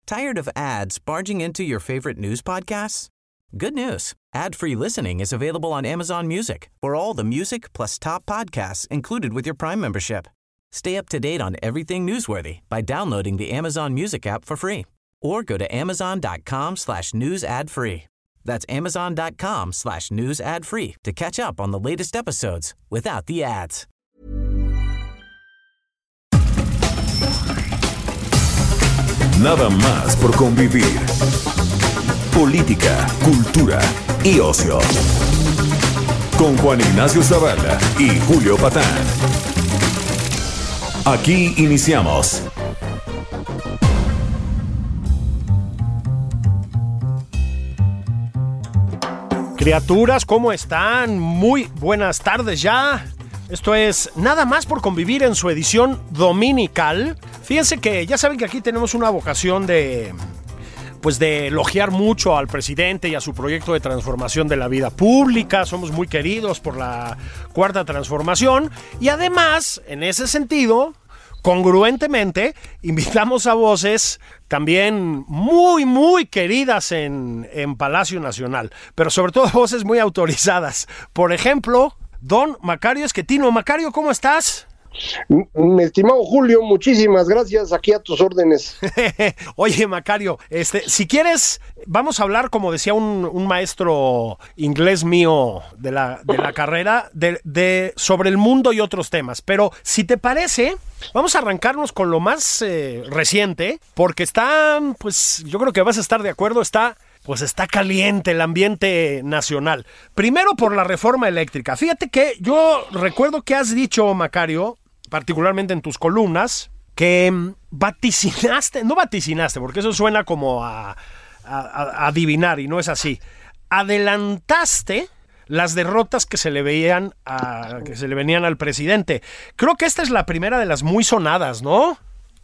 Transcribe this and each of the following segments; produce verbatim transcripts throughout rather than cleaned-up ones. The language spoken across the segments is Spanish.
Tired of ads barging into your favorite news podcasts? Good news. Ad-free listening is available on Amazon Music for all the music plus top podcasts included with your Prime membership. Stay up to date on everything newsworthy by downloading the Amazon Music app for free or go to amazon.com slash news ad free. That's amazon.com slash news ad free to catch up on the latest episodes without the ads. Nada más por convivir. Política, cultura y ocio. Con Juan Ignacio Zavala y Julio Patán. Aquí iniciamos. Criaturas, ¿cómo están? Muy buenas tardes ya. Esto es Nada más por convivir en su edición dominical. Fíjense que ya saben que aquí tenemos una vocación de, pues de elogiar mucho al presidente y a su proyecto de transformación de la vida pública. Somos muy queridos por la Cuarta Transformación y además, en ese sentido, congruentemente, invitamos a voces también muy, muy queridas en, en Palacio Nacional, pero sobre todo voces muy autorizadas. Por ejemplo, don Macario Esquetino. Macario, ¿cómo estás? Mi estimado Julio, muchísimas gracias, aquí a tus órdenes. Oye, Macario, este, si quieres, vamos a hablar, como decía un, un maestro inglés mío de la, de la carrera, de, de, sobre el mundo y otros temas, pero si te parece, vamos a arrancarnos con lo más eh, reciente, porque está, pues yo creo que vas a estar de acuerdo, está... Pues está caliente el ambiente nacional. Primero por la reforma eléctrica. Fíjate que yo recuerdo que has dicho, Macario, particularmente en tus columnas, que vaticinaste, no vaticinaste, porque eso suena como a, a, a adivinar y no es así. Adelantaste las derrotas que se le veían a, que se le venían al presidente. Creo que esta es la primera de las muy sonadas, ¿no?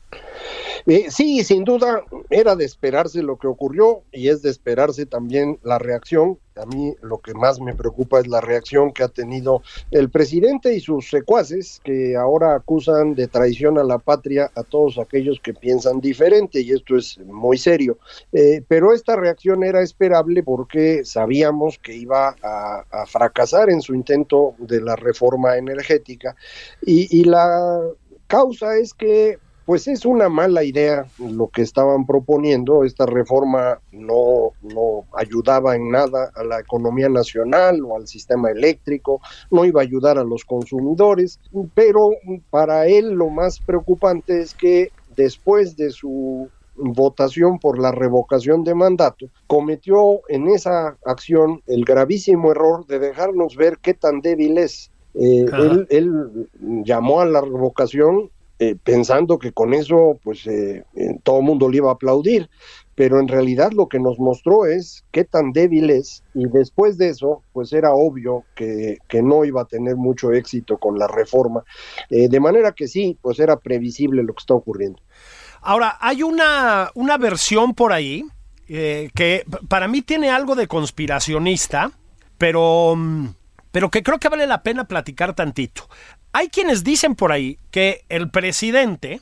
Eh, sí, sin duda era de esperarse lo que ocurrió y es de esperarse también la reacción. A mí lo que más me preocupa es la reacción que ha tenido el presidente y sus secuaces, que ahora acusan de traición a la patria a todos aquellos que piensan diferente, y esto es muy serio. Eh, pero esta reacción era esperable porque sabíamos que iba a, a fracasar en su intento de la reforma energética, y, y la causa es que pues es una mala idea lo que estaban proponiendo. Esta reforma no, no ayudaba en nada a la economía nacional o al sistema eléctrico, no iba a ayudar a los consumidores, pero para él lo más preocupante es que después de su votación por la revocación de mandato, cometió en esa acción el gravísimo error de dejarnos ver qué tan débil es. Eh, él, él llamó a la revocación Eh, pensando que con eso pues eh, eh, todo el mundo le iba a aplaudir, pero en realidad lo que nos mostró es qué tan débil es, y después de eso pues era obvio que, que no iba a tener mucho éxito con la reforma, eh, de manera que sí, pues era previsible lo que está ocurriendo. Ahora, hay una, una versión por ahí eh, que para mí tiene algo de conspiracionista, pero, pero que creo que vale la pena platicar tantito. Hay quienes dicen por ahí que el presidente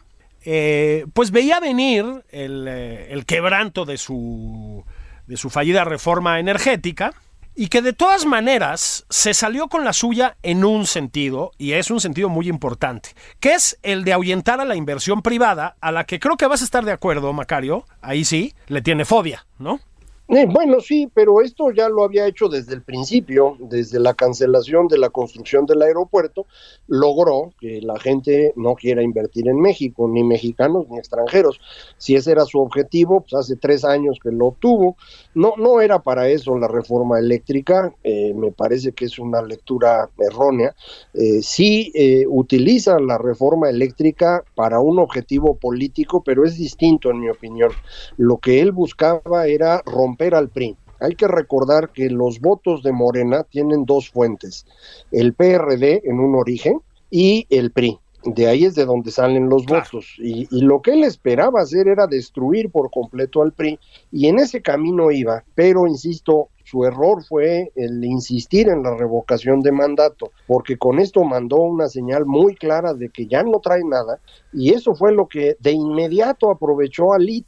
eh, pues veía venir el, eh, el quebranto de su, de su fallida reforma energética y que de todas maneras se salió con la suya en un sentido, y es un sentido muy importante, que es el de ahuyentar a la inversión privada, a la que creo que vas a estar de acuerdo, Macario, ahí sí, le tiene fobia, ¿no? Eh, bueno, sí, pero esto ya lo había hecho desde el principio, desde la cancelación de la construcción del aeropuerto, logró que la gente no quiera invertir en México, ni mexicanos ni extranjeros. Si ese era su objetivo, pues hace tres años que lo obtuvo. No, no era para eso la reforma eléctrica, eh, me parece que es una lectura errónea. Eh, sí eh, utiliza la reforma eléctrica para un objetivo político, pero es distinto en mi opinión. Lo que él buscaba era romper al P R I. Hay que recordar que los votos de Morena tienen dos fuentes, el P R D en un origen y el P R I. De ahí es de donde salen los claro. votos, y, y lo que él esperaba hacer era destruir por completo al P R I, y en ese camino iba, pero insisto, su error fue el insistir en la revocación de mandato, porque con esto mandó una señal muy clara de que ya no trae nada, y eso fue lo que de inmediato aprovechó Alito.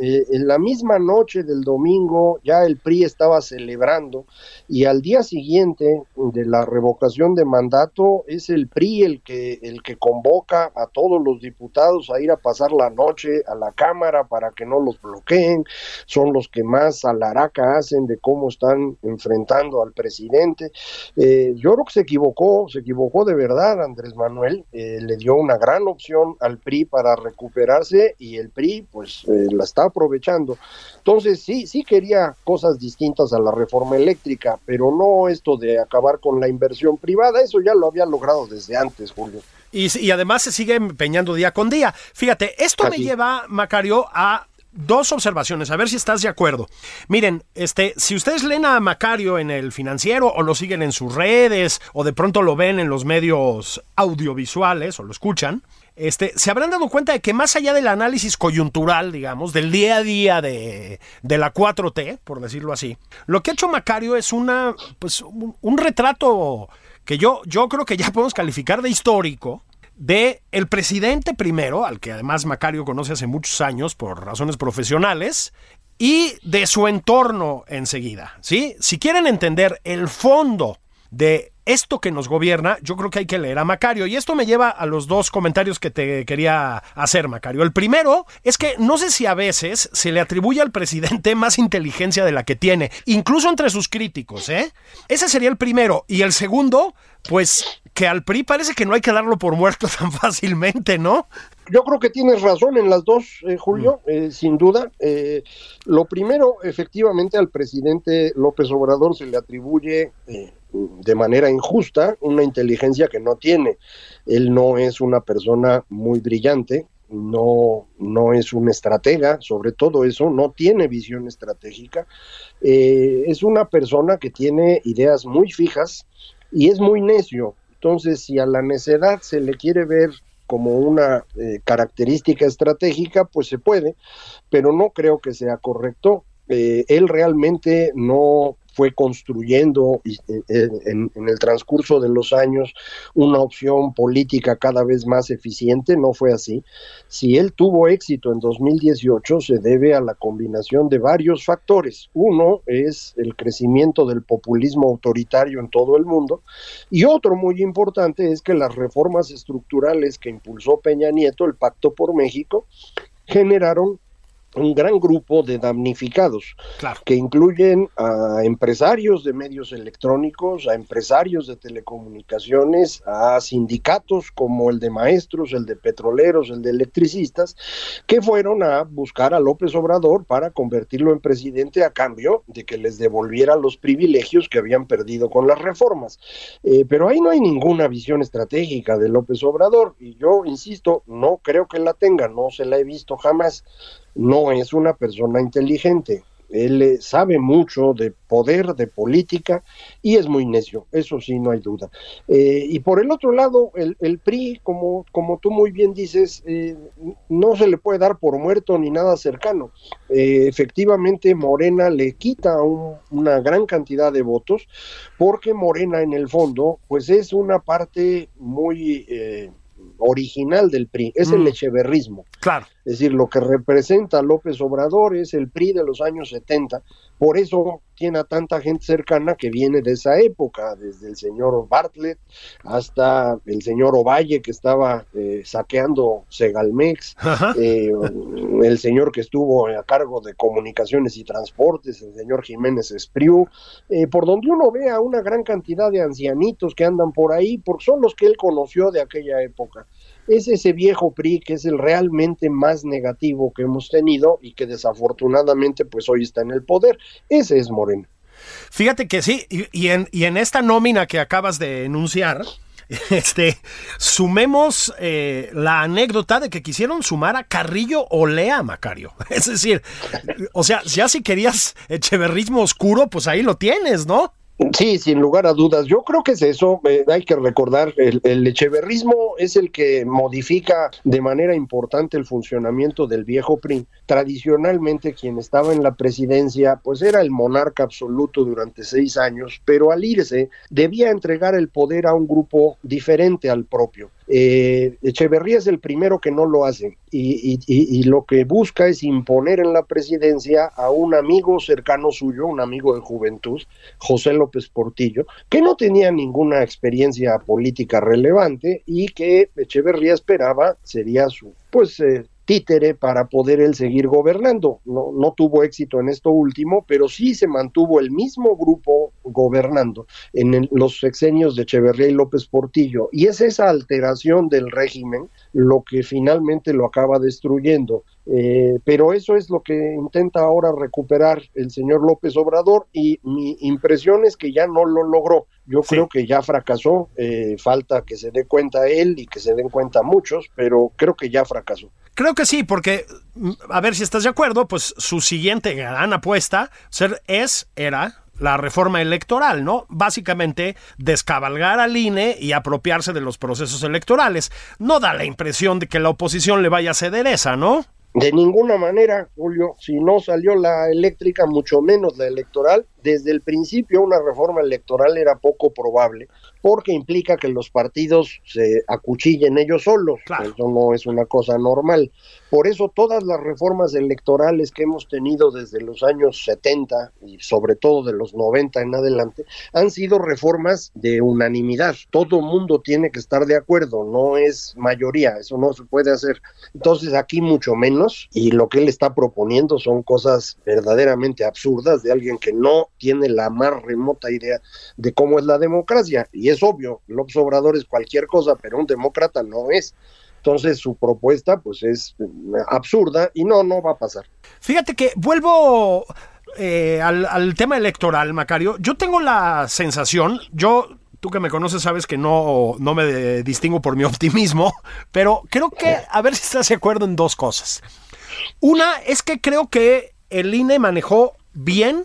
eh, en la misma noche del domingo ya el P R I estaba celebrando y al día siguiente de la revocación de mandato es el P R I el que, el que convoca a todos los diputados a ir a pasar la noche a la Cámara para que no los bloqueen, son los que más alaraca hacen de cómo están enfrentando al presidente. Eh, yo creo que se equivocó, se equivocó de verdad Andrés Manuel, eh, le dio una gran opción al P R I para recuperarse y el P R I pues eh, la está aprovechando. Entonces sí, sí quería cosas distintas a la reforma eléctrica, pero no esto de acabar con la inversión privada, eso ya lo había logrado desde antes, Julio. Y, y además se sigue empeñando día con día. Fíjate, esto Así. me lleva, Macario, a dos observaciones, a ver si estás de acuerdo. Miren, este, si ustedes leen a Macario en El Financiero o lo siguen en sus redes o de pronto lo ven en los medios audiovisuales o lo escuchan, este, se habrán dado cuenta de que más allá del análisis coyuntural, digamos, del día a día de, de la cuatro T, por decirlo así, lo que ha hecho Macario es una, pues, un, un retrato que yo, yo creo que ya podemos calificar de histórico, de el presidente primero, al que además Macario conoce hace muchos años por razones profesionales, y de su entorno enseguida, ¿sí? Si quieren entender el fondo de esto que nos gobierna, yo creo que hay que leer a Macario. Y esto me lleva a los dos comentarios que te quería hacer, Macario. El primero es que no sé si a veces se le atribuye al presidente más inteligencia de la que tiene, incluso entre sus críticos, ¿eh? Ese sería el primero. Y el segundo, pues que al P R I parece que no hay que darlo por muerto tan fácilmente, ¿no? Yo creo que tienes razón en las dos, eh, Julio, eh, sin duda. Eh, lo primero, efectivamente, al presidente López Obrador se le atribuye eh, de manera injusta una inteligencia que no tiene. Él no es una persona muy brillante, no, no es un estratega, sobre todo eso, no tiene visión estratégica. Eh, es una persona que tiene ideas muy fijas y es muy necio. Entonces, si a la necedad se le quiere ver como una eh, característica estratégica, pues se puede, pero no creo que sea correcto. Eh, él realmente no fue construyendo en, en el transcurso de los años una opción política cada vez más eficiente, no fue así. Si él tuvo éxito en dos mil dieciocho, se debe a la combinación de varios factores. Uno es el crecimiento del populismo autoritario en todo el mundo, y otro muy importante es que las reformas estructurales que impulsó Peña Nieto, el Pacto por México, generaron un gran grupo de damnificados, claro, que incluyen a empresarios de medios electrónicos, a empresarios de telecomunicaciones, a sindicatos como el de maestros, el de petroleros, el de electricistas, que fueron a buscar a López Obrador para convertirlo en presidente a cambio de que les devolviera los privilegios que habían perdido con las reformas. Eh, pero ahí no hay ninguna visión estratégica de López Obrador, y yo insisto, no creo que la tenga, no se la he visto jamás. No es una persona inteligente, él sabe mucho de poder, de política, y es muy necio, eso sí, no hay duda. Eh, y por el otro lado, el, el P R I, como, como tú muy bien dices, eh, no se le puede dar por muerto ni nada cercano. Eh, efectivamente, Morena le quita un, una gran cantidad de votos, porque Morena en el fondo, pues es una parte muy Eh, original del P R I, es mm. el echeverrismo. Claro. Es decir, lo que representa López Obrador es el P R I de los años setenta, por eso tiene a tanta gente cercana que viene de esa época, desde el señor Bartlett hasta el señor Ovalle, que estaba eh, saqueando Segalmex, eh, el señor que estuvo a cargo de comunicaciones y transportes, el señor Jiménez Espriu, eh, por donde uno ve a una gran cantidad de ancianitos que andan por ahí, porque son los que él conoció de aquella época. Es ese viejo P R I que es el realmente más negativo que hemos tenido y que desafortunadamente pues hoy está en el poder. Ese es Morena. Fíjate que sí, y, y, en, y en esta nómina que acabas de enunciar, este, sumemos eh, la anécdota de que quisieron sumar a Carrillo Olea, Macario. Es decir, o sea, ya si querías echeverrismo oscuro, pues ahí lo tienes, ¿no? Sí, sin lugar a dudas. Yo creo que es eso. Eh, hay que recordar, el, el echeverrismo es el que modifica de manera importante el funcionamiento del viejo P R I. Tradicionalmente, quien estaba en la presidencia, pues era el monarca absoluto durante seis años, pero al irse debía entregar el poder a un grupo diferente al propio. Eh, Echeverría es el primero que no lo hace y, y, y, y lo que busca es imponer en la presidencia a un amigo cercano suyo, un amigo de juventud, José López Portillo, que no tenía ninguna experiencia política relevante y que Echeverría esperaba sería su, pues, eh, títere para poder él seguir gobernando. No, no tuvo éxito en esto último, pero sí se mantuvo el mismo grupo gobernando en el, los sexenios de Echeverría y López Portillo, y es esa alteración del régimen lo que finalmente lo acaba destruyendo. Eh, pero eso es lo que intenta ahora recuperar el señor López Obrador, y mi impresión es que ya no lo logró. Yo sí creo que ya fracasó, eh, falta que se dé cuenta él y que se den cuenta muchos, pero creo que ya fracasó. Creo que sí, porque, a ver si estás de acuerdo, pues su siguiente gran apuesta ser, es, era la reforma electoral, ¿no? Básicamente descabalgar al I N E y apropiarse de los procesos electorales. No da la impresión de que la oposición le vaya a ceder esa, ¿no? De ninguna manera, Julio, si no salió la eléctrica, mucho menos la electoral. Desde el principio una reforma electoral era poco probable, porque implica que los partidos se acuchillen ellos solos. Claro. Eso no es una cosa normal. Por eso todas las reformas electorales que hemos tenido desde los años setenta y sobre todo de los noventa en adelante han sido reformas de unanimidad. Todo mundo tiene que estar de acuerdo, no es mayoría, eso no se puede hacer. Entonces aquí mucho menos, y lo que él está proponiendo son cosas verdaderamente absurdas de alguien que no tiene la más remota idea de cómo es la democracia. Y es obvio, López Obrador es cualquier cosa, pero un demócrata no es. Entonces su propuesta pues es absurda y no, no va a pasar. Fíjate que vuelvo eh, al, al tema electoral, Macario. Yo tengo la sensación, yo... Tú que me conoces sabes que no, no me distingo por mi optimismo, pero creo que, a ver si estás de acuerdo en dos cosas. Una es que creo que el I N E manejó bien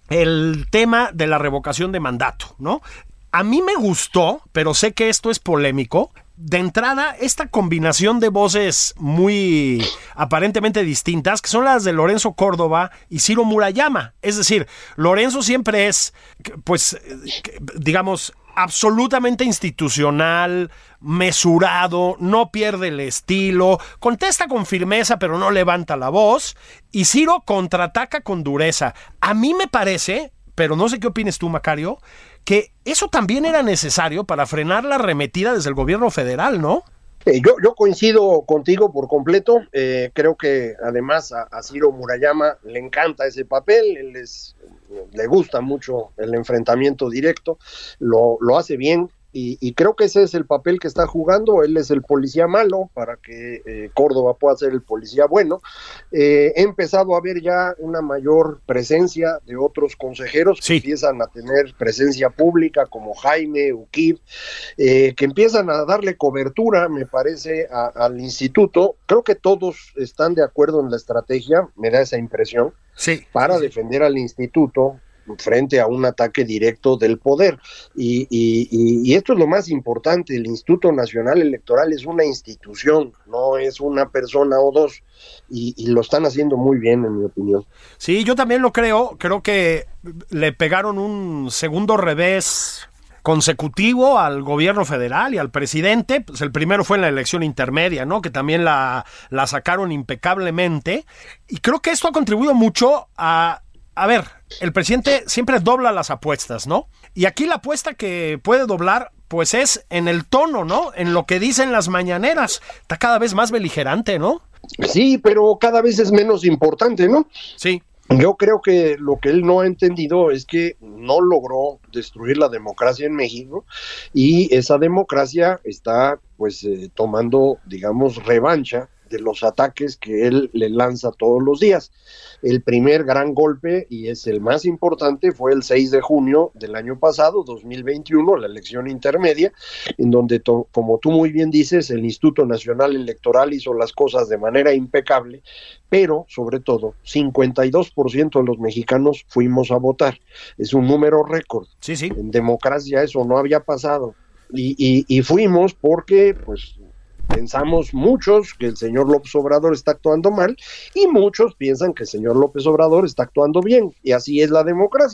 el tema de la revocación de mandato, ¿no? A mí me gustó, pero sé que esto es polémico. De entrada, esta combinación de voces muy aparentemente distintas, que son las de Lorenzo Córdoba y Ciro Murayama. Es decir, Lorenzo siempre es, pues, digamos, absolutamente institucional, mesurado, no pierde el estilo, contesta con firmeza pero no levanta la voz, y Ciro contraataca con dureza. A mí me parece, pero no sé qué opines tú, Macario, que eso también era necesario para frenar la arremetida desde el gobierno federal, ¿no? Eh, yo, yo coincido contigo por completo. Eh, creo que además a, a Ciro Murayama le encanta ese papel, él es, le gusta mucho el enfrentamiento directo, lo, lo hace bien. Y, y creo que ese es el papel que está jugando. Él es el policía malo para que eh, Córdoba pueda ser el policía bueno. Eh, he empezado a ver ya una mayor presencia de otros consejeros que sí empiezan a tener presencia pública, como Jaime Uquib, eh, que empiezan a darle cobertura, me parece, a, al instituto. Creo que todos están de acuerdo en la estrategia, me da esa impresión, sí, para sí, defender al instituto frente a un ataque directo del poder. Y, y, y, y esto es lo más importante: el Instituto Nacional Electoral es una institución, no es una persona o dos, y, y lo están haciendo muy bien, en mi opinión. Sí, yo también lo creo, creo que le pegaron un segundo revés consecutivo al gobierno federal y al presidente. Pues el primero fue en la elección intermedia, ¿no? Que también la, la sacaron impecablemente, y creo que esto ha contribuido mucho a A ver, el presidente siempre dobla las apuestas, ¿no? Y aquí la apuesta que puede doblar, pues es en el tono, ¿no? En lo que dicen las mañaneras. Está cada vez más beligerante, ¿no? Sí, pero cada vez es menos importante, ¿no? Sí. Yo creo que lo que él no ha entendido es que no logró destruir la democracia en México, y esa democracia está, pues, eh, tomando, digamos, revancha de los ataques que él le lanza todos los días. El primer gran golpe, y es el más importante, fue el seis de junio del año pasado, dos mil veintiuno, la elección intermedia, en donde, to- como tú muy bien dices, el Instituto Nacional Electoral hizo las cosas de manera impecable, pero, sobre todo, cincuenta y dos por ciento de los mexicanos fuimos a votar. Es un número récord. Sí, sí. En democracia eso no había pasado. Y, y, y fuimos porque, pues, pensamos muchos que el señor López Obrador está actuando mal, y muchos piensan que el señor López Obrador está actuando bien, y así es la democracia.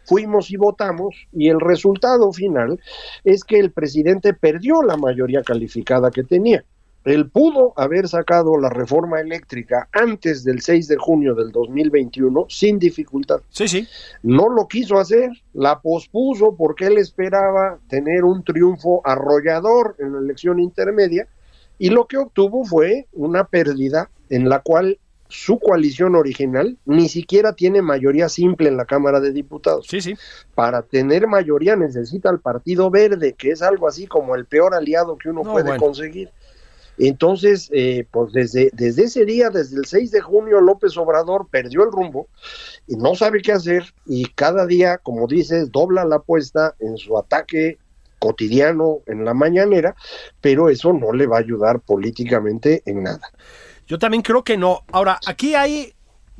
fuimos y votamos, y el resultado final es que el presidente perdió la mayoría calificada que tenía. Él pudo haber sacado la reforma eléctrica antes del seis de junio del dos mil veintiuno sin dificultad. Sí, sí. No lo quiso hacer, la pospuso porque él esperaba tener un triunfo arrollador en la elección intermedia, y lo que obtuvo fue una pérdida en la cual su coalición original ni siquiera tiene mayoría simple en la Cámara de Diputados. Sí, sí. Para tener mayoría necesita el Partido Verde, que es algo así como el peor aliado que uno No, puede bueno. conseguir. Entonces, eh, pues desde, desde ese día, desde el seis de junio, López Obrador perdió el rumbo y no sabe qué hacer, y cada día, como dices, dobla la apuesta en su ataque cotidiano en la mañanera, pero eso no le va a ayudar políticamente en nada. Yo también creo que no. Ahora, aquí hay,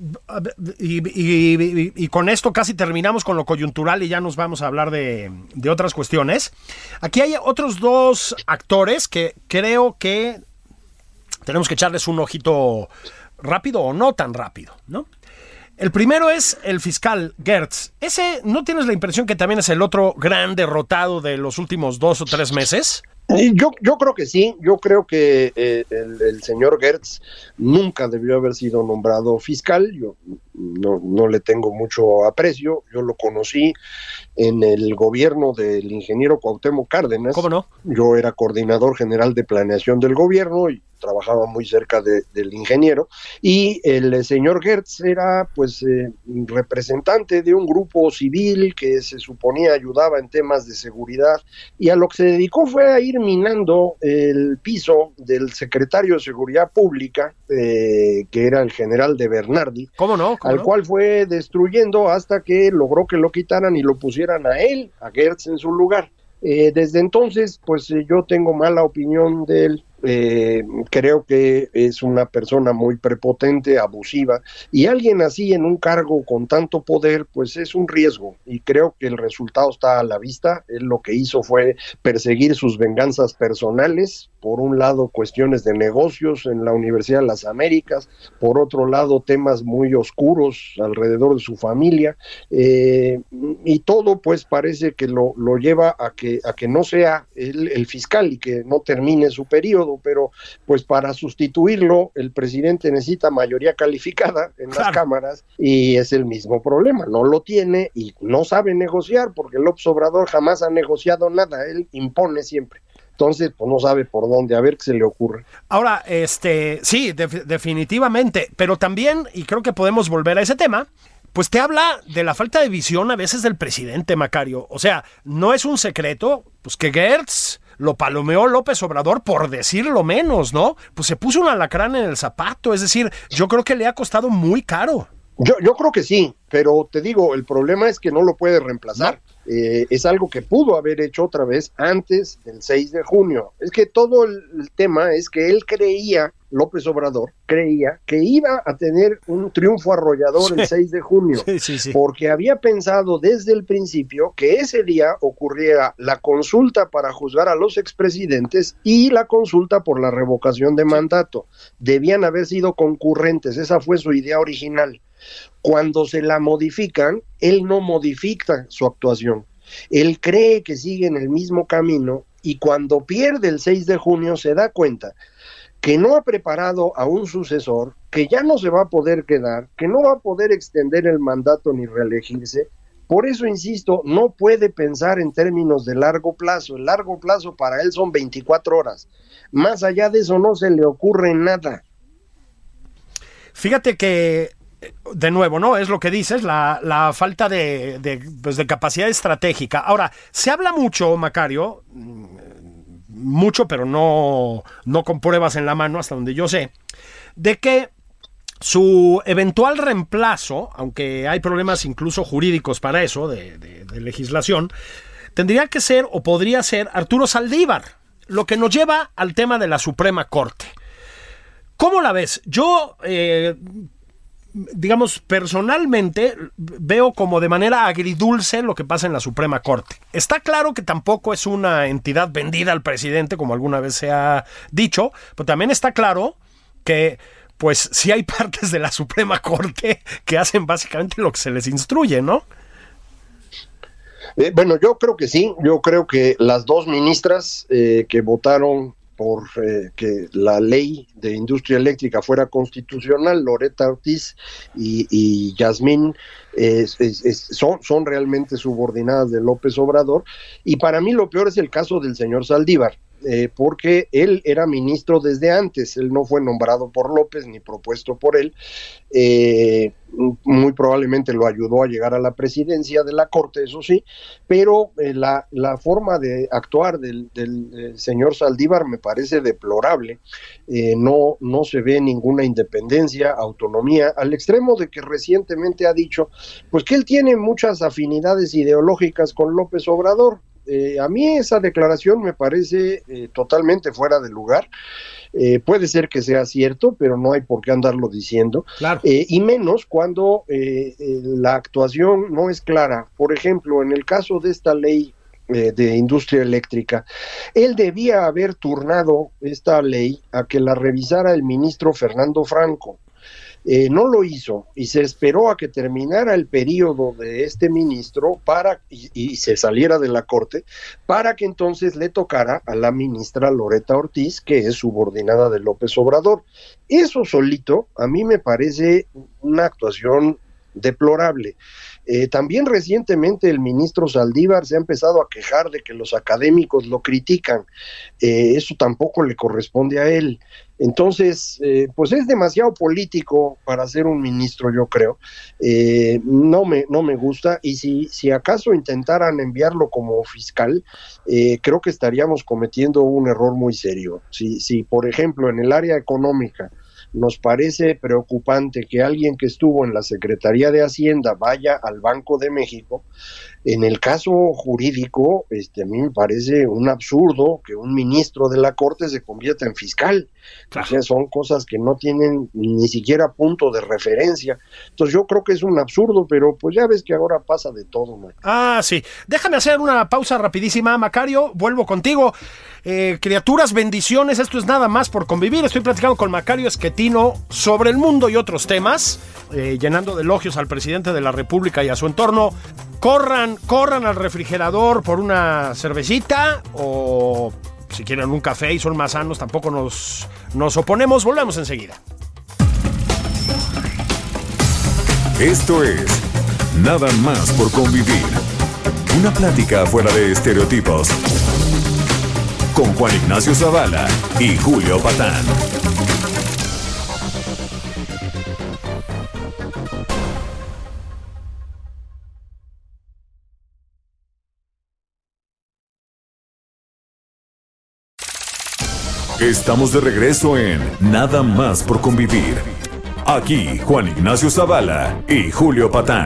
y, y, y, y con esto casi terminamos con lo coyuntural y ya nos vamos a hablar de, de otras cuestiones. Aquí hay otros dos actores que creo que tenemos que echarles un ojito rápido o no tan rápido, ¿no? El primero es el fiscal Gertz. Ese, ¿no tienes la impresión que también es el otro gran derrotado de los últimos dos o tres meses? Yo, yo creo que sí, yo creo que eh, el, el señor Gertz nunca debió haber sido nombrado fiscal. Yo no, no le tengo mucho aprecio, yo lo conocí en el gobierno del ingeniero Cuauhtémoc Cárdenas. ¿Cómo no? Yo era coordinador general de planeación del gobierno y trabajaba muy cerca de, del ingeniero, y el señor Gertz era pues eh, representante de un grupo civil que se suponía ayudaba en temas de seguridad, y a lo que se dedicó fue a ir minando el piso del secretario de Seguridad Pública, eh, que era el general de Bernardi. ¿Cómo no? ¿Cómo al no? cual fue destruyendo hasta que logró que lo quitaran y lo pusieran a él, a Gertz, en su lugar. Eh, desde entonces, pues eh, yo tengo mala opinión de él. Eh, creo que es una persona muy prepotente, abusiva, y alguien así en un cargo con tanto poder, pues es un riesgo, y creo que el resultado está a la vista. Él lo que hizo fue perseguir sus venganzas personales, por un lado cuestiones de negocios en la Universidad de las Américas, por otro lado temas muy oscuros alrededor de su familia, eh, y todo pues parece que lo, lo lleva a que, a que no sea el, el fiscal y que no termine su periodo, pero pues para sustituirlo el presidente necesita mayoría calificada en Claro. las cámaras, y es el mismo problema, no lo tiene y no sabe negociar, porque López Obrador jamás ha negociado nada, él impone siempre. Entonces, pues no sabe por dónde, a ver qué se le ocurre. Ahora, este, sí, def- definitivamente, pero también, y creo que podemos volver a ese tema, pues te habla de la falta de visión a veces del presidente, Macario. O sea, no es un secreto, pues que Gertz lo palomeó López Obrador, por decirlo menos, ¿no? Pues se puso un alacrán en el zapato, es decir, yo creo que le ha costado muy caro. Yo, yo creo que sí, pero te digo, el problema es que no lo puede reemplazar. No. Eh, es algo que pudo haber hecho otra vez antes del seis de junio. Es que todo el, el tema es que él creía, López Obrador, creía que iba a tener un triunfo arrollador sí. el seis de junio, sí, sí, sí. porque había pensado desde el principio que ese día ocurriera la consulta para juzgar a los expresidentes y la consulta por la revocación de mandato. Debían haber sido concurrentes, esa fue su idea original. Cuando se la modifican, él no modifica su actuación. Él cree que sigue en el mismo camino, y cuando pierde el seis de junio se da cuenta que no ha preparado a un sucesor, que ya no se va a poder quedar, que no va a poder extender el mandato ni reelegirse. Por eso, insisto, no puede pensar en términos de largo plazo. El largo plazo para él son veinticuatro horas. Más allá de eso no se le ocurre nada. Fíjate que de nuevo, ¿no? Es lo que dices, la, la falta de, de, pues de capacidad estratégica. Ahora, se habla mucho, Macario, mucho, pero no, no con pruebas en la mano, hasta donde yo sé, de que su eventual reemplazo, aunque hay problemas incluso jurídicos para eso, de, de, de legislación, tendría que ser o podría ser Arturo Saldívar, lo que nos lleva al tema de la Suprema Corte. ¿Cómo la ves? Yo... Eh, digamos, personalmente veo como de manera agridulce lo que pasa en la Suprema Corte. Está claro que tampoco es una entidad vendida al presidente, como alguna vez se ha dicho, pero también está claro que, pues, sí hay partes de la Suprema Corte que hacen básicamente lo que se les instruye, ¿no? Eh, bueno, yo creo que sí, yo creo que las dos ministras eh, que votaron por eh, que la ley de industria eléctrica fuera constitucional, Loretta Ortiz y, y Yasmín, eh, es, es, son, son realmente subordinadas de López Obrador, y para mí lo peor es el caso del señor Saldívar. Eh, porque él era ministro desde antes, él no fue nombrado por López ni propuesto por él, eh, muy probablemente lo ayudó a llegar a la presidencia de la Corte, eso sí, pero eh, la, la forma de actuar del, del eh, señor Saldívar me parece deplorable, eh, no, no se ve ninguna independencia, autonomía, al extremo de que recientemente ha dicho pues que él tiene muchas afinidades ideológicas con López Obrador. Eh, a mí esa declaración me parece eh, totalmente fuera de lugar. Eh, puede ser que sea cierto, pero no hay por qué andarlo diciendo, claro. eh, y menos cuando eh, eh, la actuación no es clara. Por ejemplo, en el caso de esta ley eh, de industria eléctrica, él debía haber turnado esta ley a que la revisara el ministro Fernando Franco. Eh, no lo hizo y se esperó a que terminara el periodo de este ministro para y, y se saliera de la Corte para que entonces le tocara a la ministra Loretta Ortiz, que es subordinada de López Obrador. Eso solito a mí me parece una actuación deplorable. Eh, también recientemente el ministro Saldívar se ha empezado a quejar de que los académicos lo critican. Eh, eso tampoco le corresponde a él. Entonces, eh, pues es demasiado político para ser un ministro, yo creo. Eh, no me no me gusta, y si, si acaso intentaran enviarlo como fiscal, eh, creo que estaríamos cometiendo un error muy serio. Si, si, por ejemplo, en el área económica nos parece preocupante que alguien que estuvo en la Secretaría de Hacienda vaya al Banco de México, en el caso jurídico, este, a mí me parece un absurdo que un ministro de la Corte se convierta en fiscal. Claro. O sea, son cosas que no tienen ni siquiera punto de referencia. Entonces yo creo que es un absurdo, pero pues ya ves que ahora pasa de todo, man. Ah, sí. Déjame hacer una pausa rapidísima, Macario. Vuelvo contigo. Eh, criaturas, bendiciones. Esto es Nada Más por Convivir. Estoy platicando con Macario Schettino sobre el mundo y otros temas, eh, llenando de elogios al presidente de la República y a su entorno. Corran, corran al refrigerador por una cervecita, o si quieren un café y son más sanos, tampoco nos, nos oponemos. Volvemos enseguida. Esto es Nada Más por Convivir. Una plática fuera de estereotipos. Con Juan Ignacio Zavala y Julio Patán. Estamos de regreso en Nada Más por Convivir. Aquí Juan Ignacio Zavala y Julio Patán.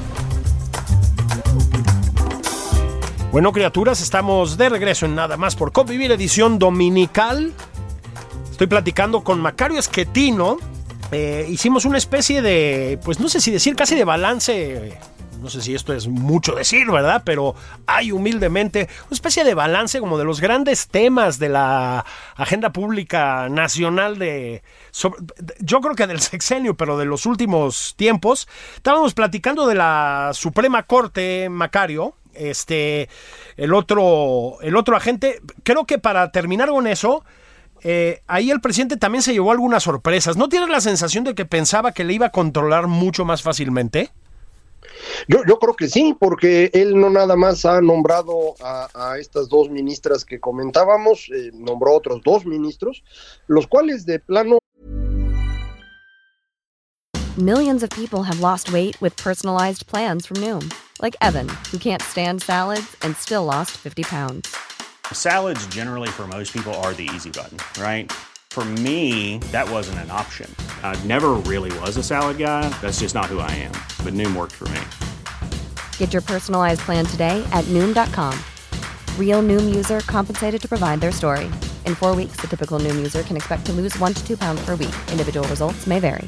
Bueno, criaturas, estamos de regreso en Nada Más por Convivir, edición dominical. Estoy platicando con Macario Schettino. Eh, hicimos una especie de, pues no sé si decir, casi de balance. No sé si esto es mucho decir, ¿verdad? Pero hay humildemente una especie de balance como de los grandes temas de la agenda pública nacional de, sobre, yo creo que del sexenio, pero de los últimos tiempos. Estábamos platicando de la Suprema Corte, Macario, este, el otro, el otro agente. Creo que para terminar con eso, eh, ahí el presidente también se llevó algunas sorpresas. ¿No tienes la sensación de que pensaba que le iba a controlar mucho más fácilmente? Yo, yo creo que sí, porque él no nada más ha nombrado a, a estas dos ministras que comentábamos, eh, nombró otros dos ministros, los cuales de plano... Millions of people have lost weight with personalized plans from Noom, like Evan, who can't stand salads and still lost fifty pounds. Salads generally for most people are the easy button, right? For me, that wasn't an option. I never really was a salad guy. That's just not who I am. But Noom worked for me. Get your personalized plan today at Noom dot com. Real Noom user compensated to provide their story. In four weeks, the typical Noom user can expect to lose one to two pounds per week. Individual results may vary.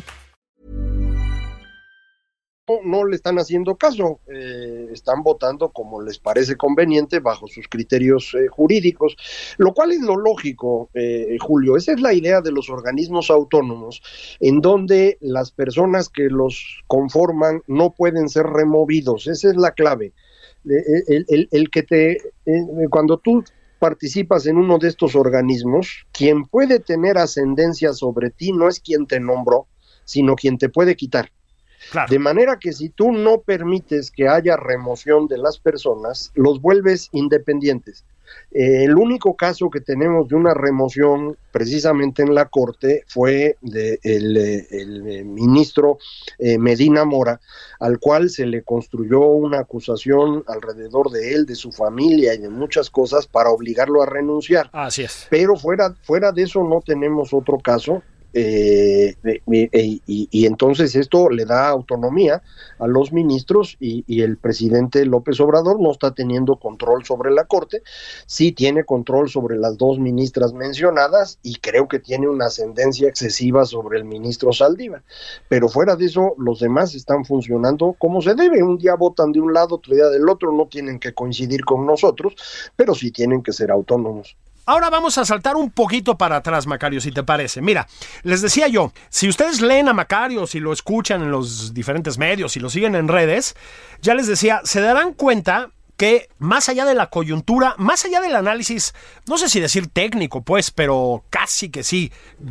No, no le están haciendo caso, eh, están votando como les parece conveniente bajo sus criterios eh, jurídicos, lo cual es lo lógico, eh, Julio. Esa es la idea de los organismos autónomos, en donde las personas que los conforman no pueden ser removidos. Esa es la clave. El, el, el que te, eh, cuando tú participas en uno de estos organismos, quien puede tener ascendencia sobre ti no es quien te nombró, sino quien te puede quitar. Claro. De manera que si tú no permites que haya remoción de las personas, los vuelves independientes. Eh, el único caso que tenemos de una remoción precisamente en la Corte fue de el, el, el ministro eh, Medina Mora, al cual se le construyó una acusación alrededor de él, de su familia y de muchas cosas para obligarlo a renunciar. Así es. Pero fuera, fuera de eso no tenemos otro caso. Eh, eh, eh, y, y entonces esto le da autonomía a los ministros y, y el presidente López Obrador no está teniendo control sobre la Corte, sí tiene control sobre las dos ministras mencionadas y creo que tiene una ascendencia excesiva sobre el ministro Saldívar, pero fuera de eso los demás están funcionando como se debe, un día votan de un lado, otro día del otro, no tienen que coincidir con nosotros, pero sí tienen que ser autónomos. Ahora vamos a saltar un poquito para atrás, Macario, si te parece. Mira, les decía yo, si ustedes leen a Macario, si lo escuchan en los diferentes medios, si lo siguen en redes, ya les decía, se darán cuenta que más allá de la coyuntura, más allá del análisis, no sé si decir técnico, pues, pero casi que sí,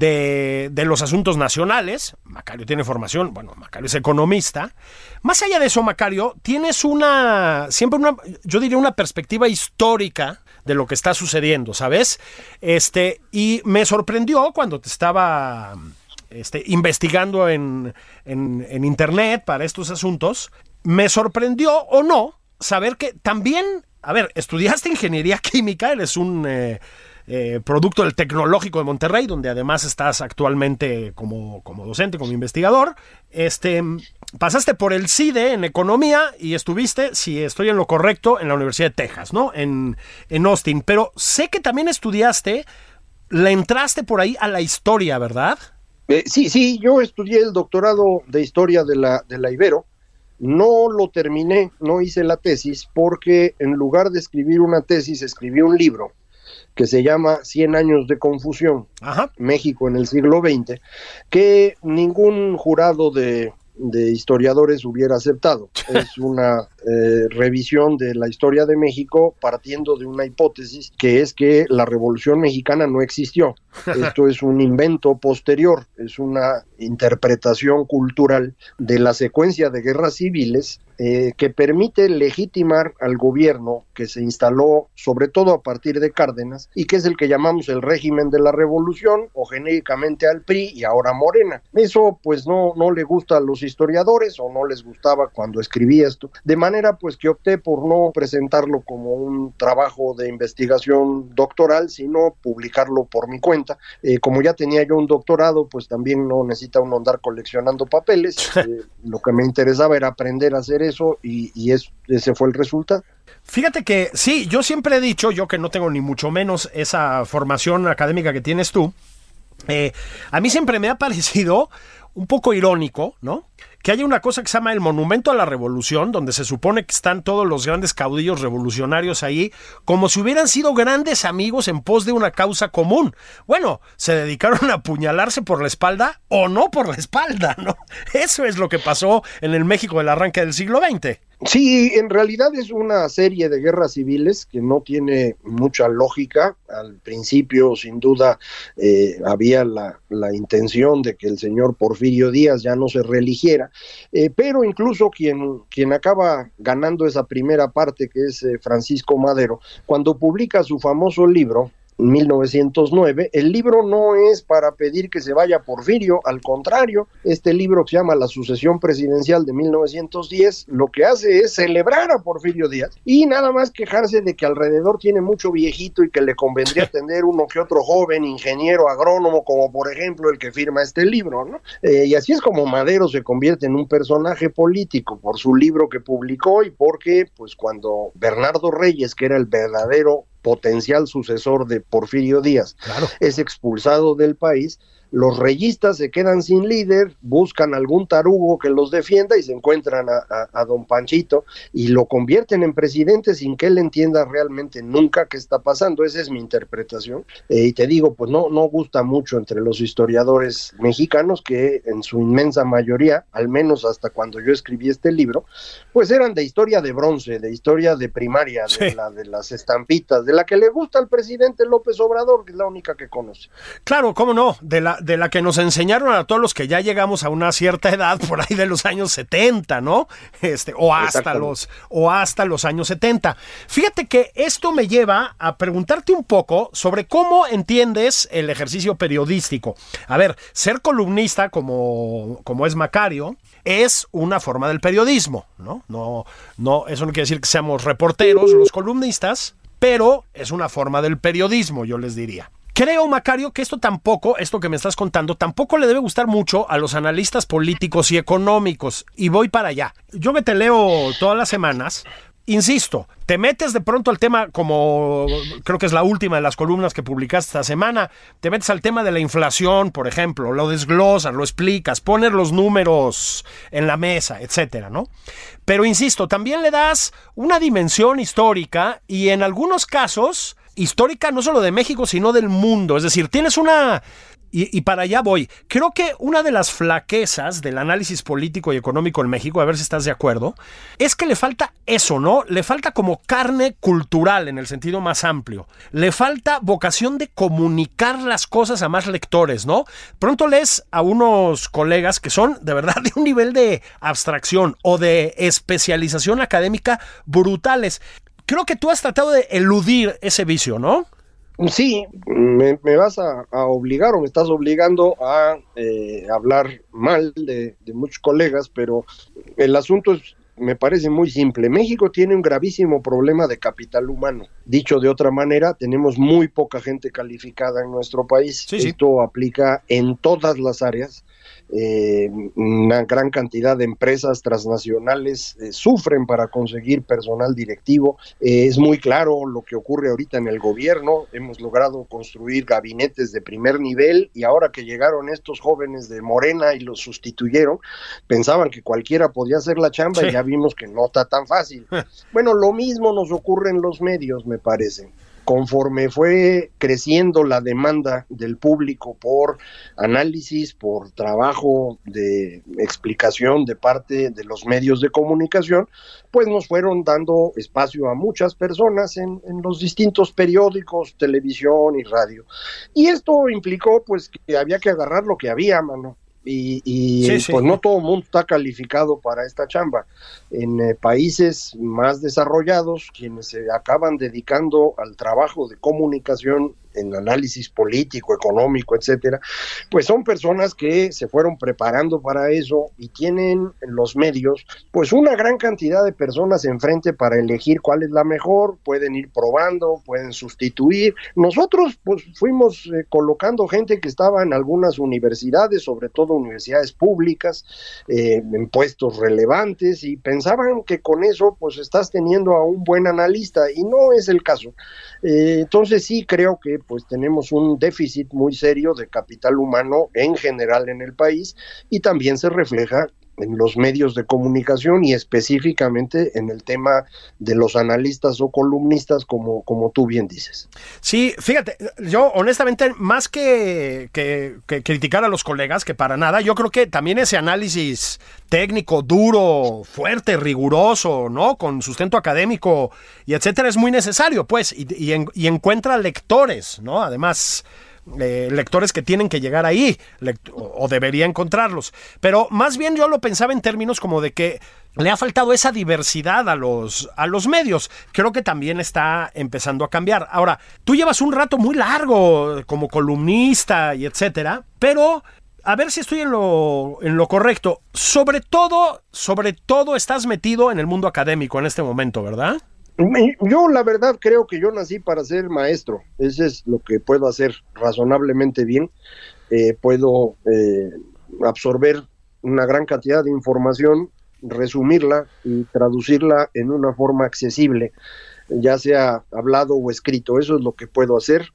de, de los asuntos nacionales, Macario tiene formación, bueno, Macario es economista, más allá de eso, Macario, tienes una, siempre una, yo diría una perspectiva histórica de lo que está sucediendo, ¿sabes? Este, y me sorprendió cuando te estaba este, investigando en, en, en internet para estos asuntos, me sorprendió o no saber que también, a ver, estudiaste ingeniería química, eres un eh, eh, producto del Tecnológico de Monterrey, donde además estás actualmente como, como docente, como investigador, este... Pasaste por el C I D E en economía y estuviste, si estoy en lo correcto, en la Universidad de Texas, ¿no? En, en Austin. Pero sé que también estudiaste, le entraste por ahí a la historia, ¿verdad? Eh, sí, sí, yo estudié el doctorado de historia de la, de la Ibero. No lo terminé, no hice la tesis, porque en lugar de escribir una tesis, escribí un libro que se llama Cien años de confusión, Ajá. México en el siglo veinte, que ningún jurado de... de historiadores hubiera aceptado. Es una eh, revisión de la historia de México partiendo de una hipótesis que es que la Revolución Mexicana no existió. Esto es un invento posterior, es una interpretación cultural de la secuencia de guerras civiles eh, que permite legitimar al gobierno que se instaló sobre todo a partir de Cárdenas y que es el que llamamos el régimen de la revolución o genéricamente al P R I y ahora Morena. Eso pues no, no le gusta a los historiadores o no les gustaba cuando escribí esto, de manera pues que opté por no presentarlo como un trabajo de investigación doctoral, sino publicarlo por mi cuenta. Eh, como ya tenía yo un doctorado, pues también no necesita uno andar coleccionando papeles, eh, lo que me interesaba era aprender a hacer eso y, y es, ese fue el resultado. Fíjate que sí, yo siempre he dicho, yo que no tengo ni mucho menos esa formación académica que tienes tú, eh, a mí siempre me ha parecido un poco irónico, ¿no? Que haya una cosa que se llama el Monumento a la Revolución, donde se supone que están todos los grandes caudillos revolucionarios ahí, como si hubieran sido grandes amigos en pos de una causa común. Bueno, se dedicaron a apuñalarse por la espalda o no por la espalda, ¿no? Eso es lo que pasó en el México del arranque del siglo veinte. Sí, en realidad es una serie de guerras civiles que no tiene mucha lógica. Al principio, sin duda, eh, había la, la intención de que el señor Porfirio Díaz ya no se reeligiera, eh, pero incluso quien, quien acaba ganando esa primera parte, que es eh, Francisco Madero, cuando publica su famoso libro, mil novecientos nueve, el libro no es para pedir que se vaya Porfirio, al contrario, este libro que se llama La Sucesión Presidencial de mil novecientos diez, lo que hace es celebrar a Porfirio Díaz y nada más quejarse de que alrededor tiene mucho viejito y que le convendría tener uno que otro joven ingeniero agrónomo, como por ejemplo el que firma este libro, ¿no? Eh, y así es como Madero se convierte en un personaje político por su libro que publicó y porque, pues cuando Bernardo Reyes, que era el verdadero potencial sucesor de Porfirio Díaz, claro, es expulsado del país, los reyistas se quedan sin líder, buscan algún tarugo que los defienda y se encuentran a, a, a don Panchito y lo convierten en presidente sin que él entienda realmente nunca qué está pasando. Esa es mi interpretación. Eh, y te digo, pues no, no gusta mucho entre los historiadores mexicanos, que en su inmensa mayoría, al menos hasta cuando yo escribí este libro, pues eran de historia de bronce, de historia de primaria, sí. de, la, de las estampitas, de la que le gusta al presidente López Obrador, que es la única que conoce. Claro, cómo no, de la, de la que nos enseñaron a todos los que ya llegamos a una cierta edad, por ahí de los años setenta, ¿no? Este, o hasta los, o hasta los años setenta. Fíjate que esto me lleva a preguntarte un poco sobre cómo entiendes el ejercicio periodístico. A ver, ser columnista como, como es Macario es una forma del periodismo, ¿no? No, no, eso no quiere decir que seamos reporteros los columnistas, pero es una forma del periodismo, yo les diría. Creo, Macario, que esto tampoco, esto que me estás contando, tampoco le debe gustar mucho a los analistas políticos y económicos. Y voy para allá. Yo que te leo todas las semanas, insisto, te metes de pronto al tema, como creo que es la última de las columnas que publicaste esta semana, te metes al tema de la inflación, por ejemplo, lo desglosas, lo explicas, pones los números en la mesa, etcétera, ¿no? Pero insisto, también le das una dimensión histórica y en algunos casos histórica no solo de México, sino del mundo. Es decir, tienes una... Y, y para allá voy. Creo que una de las flaquezas del análisis político y económico en México, a ver si estás de acuerdo, es que le falta eso, ¿no? Le falta como carne cultural en el sentido más amplio. Le falta vocación de comunicar las cosas a más lectores, ¿no? Pronto lees a unos colegas que son de verdad de un nivel de abstracción o de especialización académica brutales. Creo que tú has tratado de eludir ese vicio, ¿no? Sí, me, me vas a, a obligar o me estás obligando a eh, hablar mal de, de muchos colegas, pero el asunto es, me parece muy simple. México tiene un gravísimo problema de capital humano. Dicho de otra manera, tenemos muy poca gente calificada en nuestro país. Sí, sí. Esto aplica en todas las áreas. Eh, una gran cantidad de empresas transnacionales eh, sufren para conseguir personal directivo. Eh, es muy claro lo que ocurre ahorita en el gobierno. Hemos logrado construir gabinetes de primer nivel y ahora que llegaron estos jóvenes de Morena y los sustituyeron, pensaban que cualquiera podía hacer la chamba, sí. Y ya vimos que no está tan fácil. Bueno, lo mismo nos ocurre en los medios, me parece. Conforme fue creciendo la demanda del público por análisis, por trabajo de explicación de parte de los medios de comunicación, pues nos fueron dando espacio a muchas personas en, en los distintos periódicos, televisión y radio. Y esto implicó pues que había que agarrar lo que había, mano. Y, y sí, sí. Pues no todo el mundo está calificado para esta chamba. En eh, países más desarrollados, quienes se acaban dedicando al trabajo de comunicación en análisis político, económico, etcétera, pues son personas que se fueron preparando para eso y tienen en los medios pues una gran cantidad de personas enfrente para elegir cuál es la mejor, pueden ir probando, pueden sustituir. Nosotros pues fuimos eh, colocando gente que estaba en algunas universidades, sobre todo universidades públicas, eh, en puestos relevantes, y pensaban que con eso pues estás teniendo a un buen analista, y no es el caso. Eh, entonces sí creo que pues tenemos un déficit muy serio de capital humano en general en el país, y también se refleja en los medios de comunicación y específicamente en el tema de los analistas o columnistas, como, como tú bien dices. Sí, fíjate, yo honestamente, más que, que, que criticar a los colegas, que para nada, yo creo que también ese análisis técnico, duro, fuerte, riguroso, ¿no? Con sustento académico y etcétera, es muy necesario, pues, y, y, en, y encuentra lectores, ¿no? Además... Eh, lectores que tienen que llegar ahí lect- o debería encontrarlos, pero más bien yo lo pensaba en términos como de que le ha faltado esa diversidad a los, a los medios. Creo que también está empezando a cambiar. Ahora, tú llevas un rato muy largo como columnista y etcétera, pero a ver si estoy en lo, en lo correcto. Sobre todo, sobre todo estás metido en el mundo académico en este momento, ¿verdad? Yo la verdad creo que yo nací para ser maestro. Eso es lo que puedo hacer razonablemente bien. Eh, puedo eh, absorber una gran cantidad de información, resumirla y traducirla en una forma accesible, ya sea hablado o escrito. Eso es lo que puedo hacer.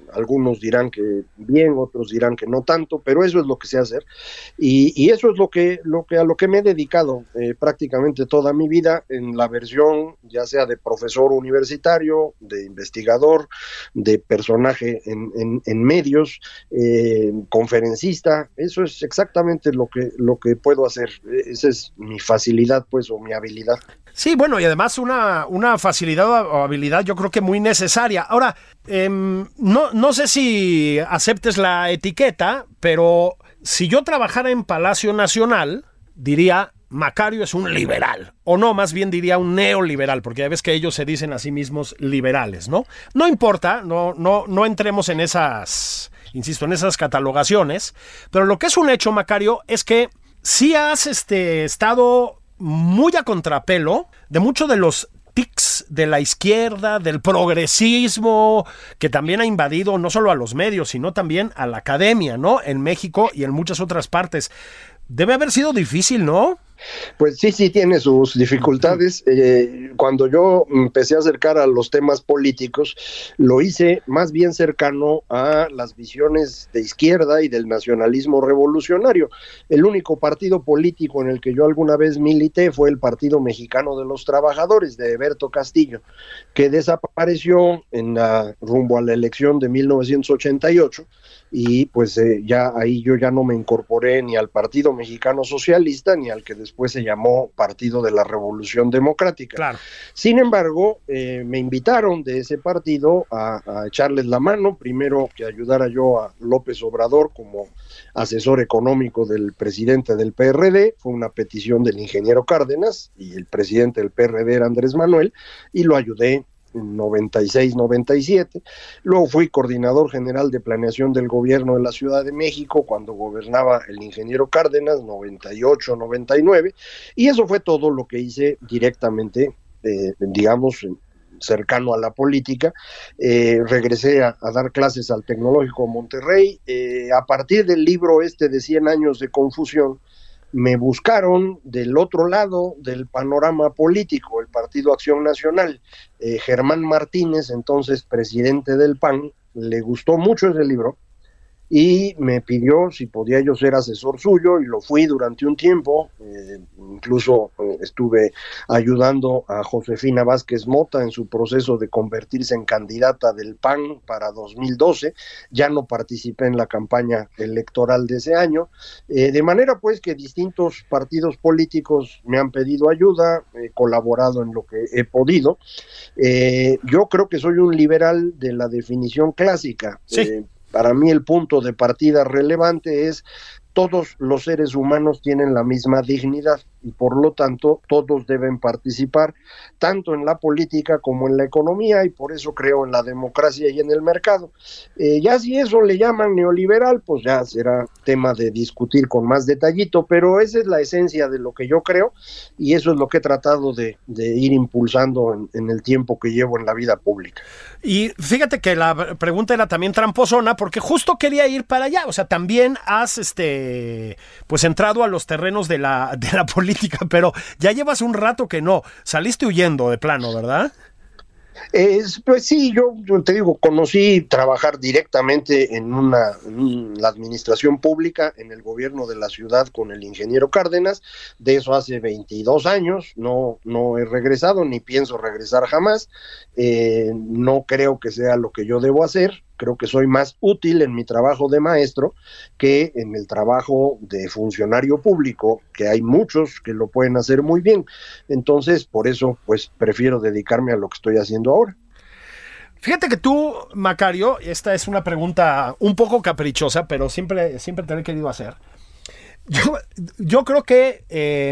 algunos dirán que bien, otros dirán que no tanto, pero eso es lo que sé hacer, y, y eso es lo que, lo que a lo que me he dedicado eh, prácticamente toda mi vida, en la versión ya sea de profesor universitario, de investigador, de personaje en, en, en medios, eh, conferencista. Eso es exactamente lo que, lo que puedo hacer. Esa es mi facilidad, pues, o mi habilidad. Sí, bueno, y además una, una facilidad o habilidad yo creo que muy necesaria. Ahora, eh, no, no sé si aceptes la etiqueta, pero si yo trabajara en Palacio Nacional, diría, Macario es un liberal, o no, más bien diría un neoliberal, porque ya ves que ellos se dicen a sí mismos liberales, ¿no? No importa, no, no, no entremos en esas, insisto, en esas catalogaciones, pero lo que es un hecho, Macario, es que sí has este, estado muy a contrapelo de muchos de los tics de la izquierda, del progresismo, que también ha invadido no solo a los medios, sino también a la academia, ¿no? En México y en muchas otras partes. Debe haber sido difícil, ¿no? Pues sí, sí tiene sus dificultades. Eh, cuando yo empecé a acercar a los temas políticos, lo hice más bien cercano a las visiones de izquierda y del nacionalismo revolucionario. El único partido político en el que yo alguna vez milité fue el Partido Mexicano de los Trabajadores, de Heberto Castillo, que desapareció en la, rumbo a la elección de mil novecientos ochenta y ocho, y pues eh, ya ahí yo ya no me incorporé ni al Partido Mexicano Socialista ni al que después se llamó Partido de la Revolución Democrática. Claro. Sin embargo, eh, me invitaron de ese partido a, a echarles la mano, primero que ayudara yo a López Obrador como asesor económico del presidente del P R D, fue una petición del ingeniero Cárdenas, y el presidente del P R D era Andrés Manuel, y lo ayudé en noventa y seis noventa y siete, luego fui coordinador general de planeación del gobierno de la Ciudad de México cuando gobernaba el ingeniero Cárdenas, noventa y ocho noventa y nueve, y eso fue todo lo que hice directamente, eh, digamos, cercano a la política. Eh, regresé a, a dar clases al Tecnológico Monterrey, eh, a partir del libro este de cien años de confusión, me buscaron del otro lado del panorama político, el Partido Acción Nacional. eh, Germán Martínez, entonces presidente del P A N, le gustó mucho ese libro y me pidió si podía yo ser asesor suyo, y lo fui durante un tiempo. Eh, incluso eh, estuve ayudando a Josefina Vázquez Mota en su proceso de convertirse en candidata del P A N para dos mil doce, ya no participé en la campaña electoral de ese año, eh, de manera pues que distintos partidos políticos me han pedido ayuda, he colaborado en lo que he podido. Eh, yo creo que soy un liberal de la definición clásica. Sí. Eh, Para mí el punto de partida relevante es todos los seres humanos tienen la misma dignidad y por lo tanto todos deben participar tanto en la política como en la economía, y por eso creo en la democracia y en el mercado. Eh, ya si eso le llaman neoliberal, pues ya será tema de discutir con más detallito, pero esa es la esencia de lo que yo creo y eso es lo que he tratado de, de ir impulsando en, en el tiempo que llevo en la vida pública. Y fíjate que la pregunta era también tramposona porque justo quería ir para allá, o sea, también has este pues entrado a los terrenos de la, de la política, pero ya llevas un rato que no, saliste huyendo de plano, ¿verdad? Es, pues sí, yo, yo te digo, conocí trabajar directamente en una en la administración pública, en el gobierno de la ciudad con el ingeniero Cárdenas, de eso hace veintidós años, no, no he regresado ni pienso regresar jamás, eh, no creo que sea lo que yo debo hacer. Creo que soy más útil en mi trabajo de maestro que en el trabajo de funcionario público, que hay muchos que lo pueden hacer muy bien. Entonces, por eso, pues, prefiero dedicarme a lo que estoy haciendo ahora. Fíjate que tú, Macario, esta es una pregunta un poco caprichosa, pero siempre, siempre te la he querido hacer. Yo, yo creo que eh,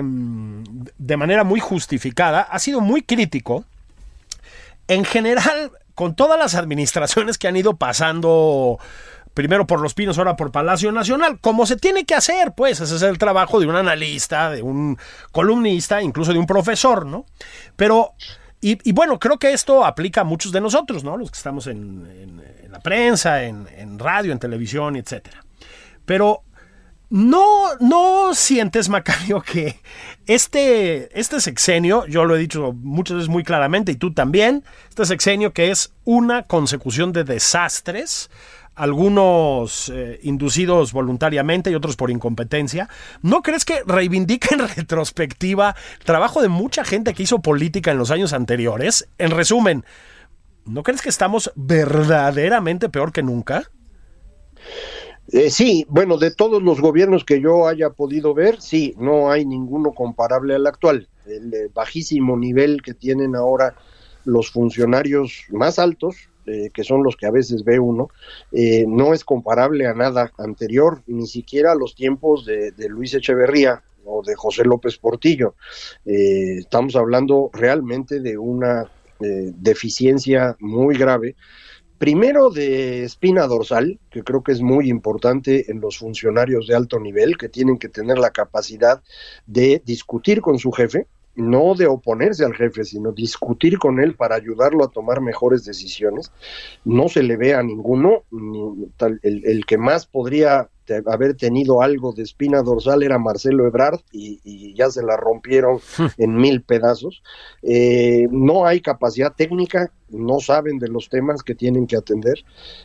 de manera muy justificada, ha sido muy crítico en general con todas las administraciones que han ido pasando, primero por Los Pinos, ahora por Palacio Nacional, como se tiene que hacer, pues ese es el trabajo de un analista, de un columnista, incluso de un profesor, ¿no? Pero, y, y bueno, creo que esto aplica a muchos de nosotros, ¿no? Los que estamos en, en, en la prensa, en, en radio, en televisión, etcétera. Pero ¿No, no sientes, Macario, que este, este sexenio, yo lo he dicho muchas veces muy claramente, y tú también, este sexenio que es una consecución de desastres, algunos eh, inducidos voluntariamente y otros por incompetencia, ¿no crees que reivindica en retrospectiva el trabajo de mucha gente que hizo política en los años anteriores? En resumen, ¿no crees que estamos verdaderamente peor que nunca? Eh, sí, bueno, de todos los gobiernos que yo haya podido ver, sí, no hay ninguno comparable al actual. El eh, bajísimo nivel que tienen ahora los funcionarios más altos, eh, que son los que a veces ve uno, eh, no es comparable a nada anterior, ni siquiera a los tiempos de, de Luis Echeverría o de José López Portillo. Eh, estamos hablando realmente de una eh, deficiencia muy grave. Primero de espina dorsal, que creo que es muy importante en los funcionarios de alto nivel, que tienen que tener la capacidad de discutir con su jefe, no de oponerse al jefe, sino discutir con él para ayudarlo a tomar mejores decisiones. No se le ve a ninguno, ni tal, el, el que más podría de haber tenido algo de espina dorsal era Marcelo Ebrard, y, y ya se la rompieron en mil pedazos. Eh, no hay capacidad técnica, no saben de los temas que tienen que atender.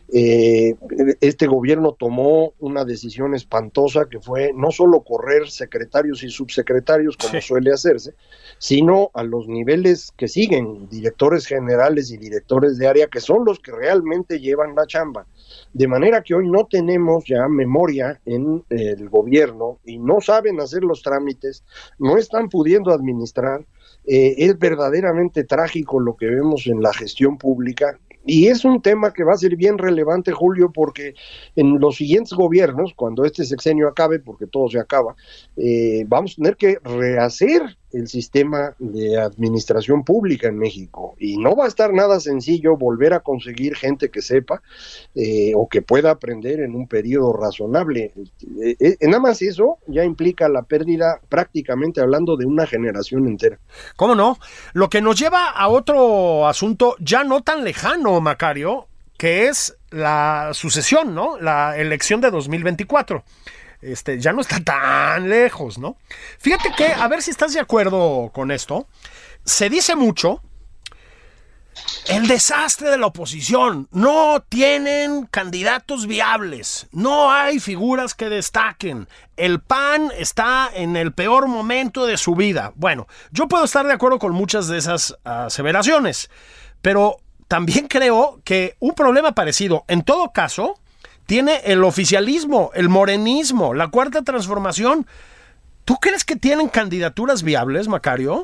Eh, este gobierno tomó una decisión espantosa, que fue no solo correr secretarios y subsecretarios como sí. suele hacerse, sino a los niveles que siguen, directores generales y directores de área, que son los que realmente llevan la chamba. De manera que hoy no tenemos ya memoria en el gobierno y no saben hacer los trámites, no están pudiendo administrar. Eh, es verdaderamente trágico lo que vemos en la gestión pública, y es un tema que va a ser bien relevante, Julio, porque en los siguientes gobiernos, cuando este sexenio acabe, porque todo se acaba, eh, vamos a tener que rehacer el sistema de administración pública en México, y no va a estar nada sencillo volver a conseguir gente que sepa eh, o que pueda aprender en un periodo razonable. Eh, eh, nada más eso ya implica la pérdida, prácticamente hablando, de una generación entera. ¿Cómo no? Lo que nos lleva a otro asunto ya no tan lejano, Macario, que es la sucesión, ¿no? La elección de dos mil veinticuatro. Este, ya no está tan lejos, ¿no? Fíjate que, a ver si estás de acuerdo con esto, se dice mucho el desastre de la oposición, no tienen candidatos viables, no hay figuras que destaquen, el P A N está en el peor momento de su vida. Bueno, yo puedo estar de acuerdo con muchas de esas aseveraciones, pero también creo que un problema parecido, en todo caso, tiene el oficialismo, el morenismo, la cuarta transformación. ¿Tú crees que tienen candidaturas viables, Macario?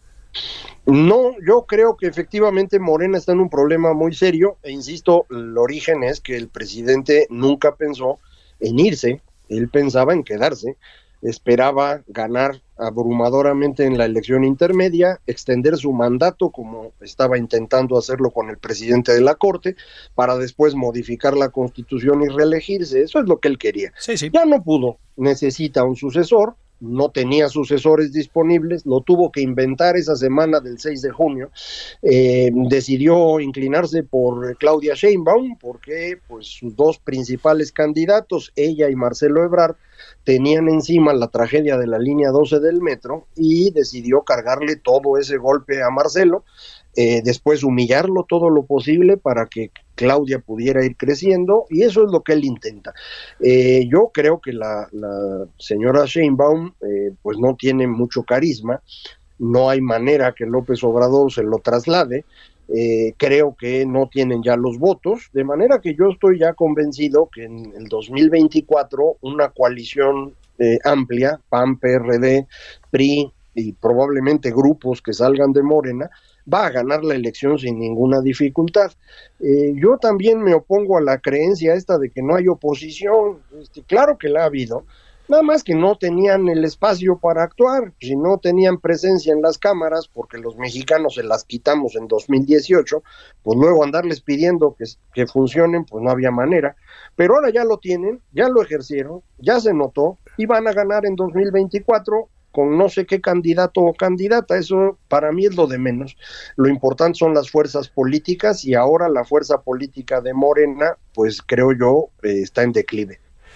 No, yo creo que efectivamente Morena está en un problema muy serio, e insisto, el origen es que el presidente nunca pensó en irse, él pensaba en quedarse, esperaba ganar abrumadoramente en la elección intermedia, extender su mandato como estaba intentando hacerlo con el presidente de la Corte, para después modificar la Constitución y reelegirse. Eso es lo que él quería. Sí, sí. Ya no pudo, necesita un sucesor, no tenía sucesores disponibles, lo tuvo que inventar esa semana del seis de junio, eh, decidió inclinarse por Claudia Sheinbaum, porque pues sus dos principales candidatos, ella y Marcelo Ebrard, tenían encima la tragedia de la línea doce del metro, y decidió cargarle todo ese golpe a Marcelo, eh, después humillarlo todo lo posible para que Claudia pudiera ir creciendo, y eso es lo que él intenta. Eh, yo creo que la, la señora Sheinbaum eh, pues no tiene mucho carisma, no hay manera que López Obrador se lo traslade. Eh, creo que no tienen ya los votos, de manera que yo estoy ya convencido que en el dos mil veinticuatro una coalición eh, amplia, P A N, P R D, P R I y probablemente grupos que salgan de Morena, va a ganar la elección sin ninguna dificultad. Eh, yo también me opongo a la creencia esta de que no hay oposición. Este, claro que la ha habido, nada más que no tenían el espacio para actuar, si no tenían presencia en las cámaras, porque los mexicanos se las quitamos en dos mil dieciocho, pues luego andarles pidiendo que, que funcionen, pues no había manera, pero ahora ya lo tienen, ya lo ejercieron, ya se notó, y van a ganar en dos mil veinticuatro con no sé qué candidato o candidata. Eso para mí es lo de menos. Lo importante son las fuerzas políticas, y ahora la fuerza política de Morena, pues creo yo, eh, está en declive.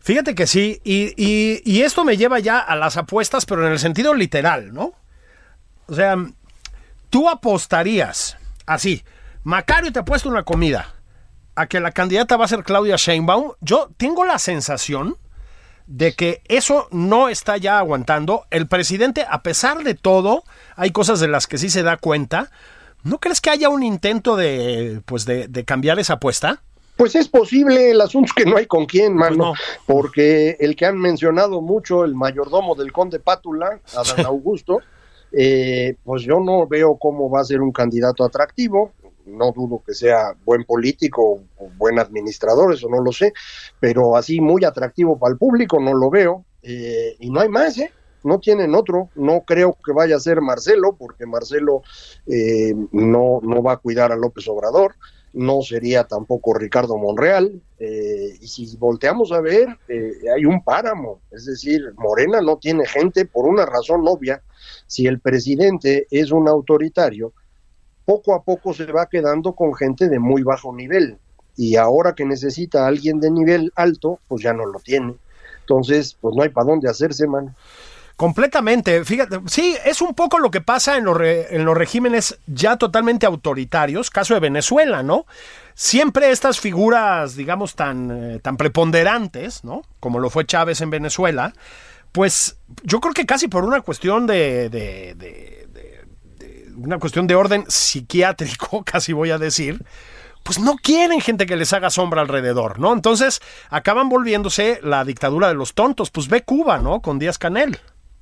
Fíjate que sí, y, y, y esto me lleva ya a las apuestas, pero en el sentido literal, ¿no? O sea, tú apostarías, así, Macario te ha puesto una comida, a que la candidata va a ser Claudia Sheinbaum. Yo tengo la sensación de que eso no está ya aguantando. El presidente, a pesar de todo, hay cosas de las que sí se da cuenta. ¿No crees que haya un intento de, pues de, de cambiar esa apuesta? Pues es posible, el asunto es que no hay con quién, mano, Pues no. Porque el que han mencionado mucho, el mayordomo del conde Pátula, Adán Augusto, eh, pues yo no veo cómo va a ser un candidato atractivo. No dudo que sea buen político o buen administrador, eso no lo sé, pero así muy atractivo para el público no lo veo, eh, y no hay más, ¿eh? No tienen otro. No creo que vaya a ser Marcelo, porque Marcelo eh, no, no va a cuidar a López Obrador. No sería tampoco Ricardo Monreal, eh, y si volteamos a ver, eh, hay un páramo, es decir, Morena no tiene gente por una razón obvia. Si el presidente es un autoritario, poco a poco se va quedando con gente de muy bajo nivel, y ahora que necesita a alguien de nivel alto, pues ya no lo tiene. Entonces, pues no hay para dónde hacerse, man. Completamente, fíjate, sí, es un poco lo que pasa en los, re, en los regímenes ya totalmente autoritarios, caso de Venezuela, ¿no? Siempre estas figuras, digamos, tan, eh, tan preponderantes, ¿no? Como lo fue Chávez en Venezuela, pues yo creo que casi por una cuestión de, de, de, de, de una cuestión de orden psiquiátrico, casi voy a decir, pues no quieren gente que les haga sombra alrededor, ¿no? Entonces acaban volviéndose la dictadura de los tontos. Pues ve Cuba, ¿no? Con Díaz-Canel.